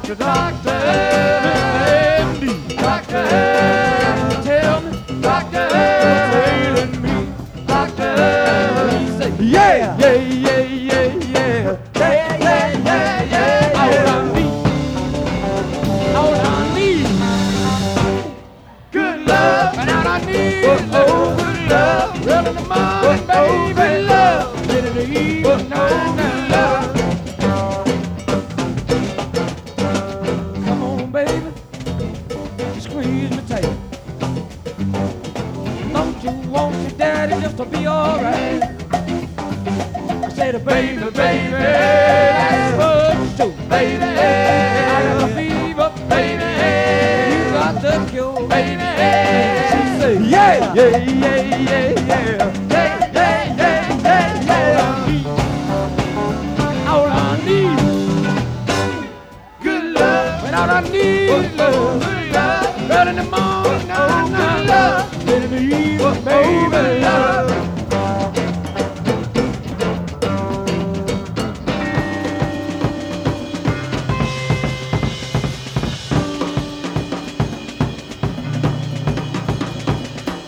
doctor, doctor, MD, doctor, tell me, doctor, telling me, doctor, he say, yeah, yeah, yeah, yeah, yeah, yeah, yeah, yeah, yeah, all I need, good love, and all I need is good love, early in the morning, baby, love, late in the evening, no, love. Come on, baby, squeeze me tight. Don't you want your daddy just to be alright? I said, baby, baby, that's what you do, baby. I got the fever, baby. You got the cure, baby. She say, yeah, yeah, yeah, yeah, yeah, yeah, yeah, yeah, yeah, yeah. All I need, good love, and all I need is love, good love, early in the morning.